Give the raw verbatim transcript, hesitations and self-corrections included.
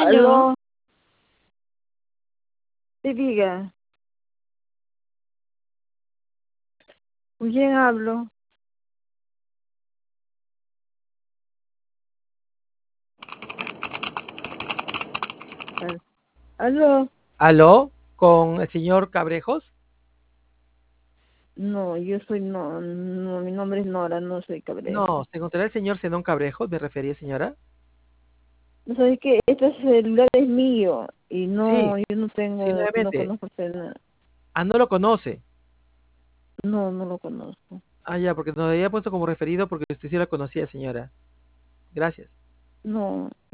Aló, Aló, te diga, ¿con quién hablo? Al- Aló, ¿Aló? ¿Con el señor Cabrejos? no, yo soy, no, no, mi nombre es Nora, no soy No, Cabrejo. ¿se encontrará el señor Zenón Cabrejos? Me refería, señora. No sabes que este celular es mío y Sí, no, yo no sí, tengo, no nuevamente. conozco a usted, Ah, no lo conoce. no, no lo conozco. Ah, ya, porque nos había puesto como referido porque usted sí la conocía, señora. Gracias. No,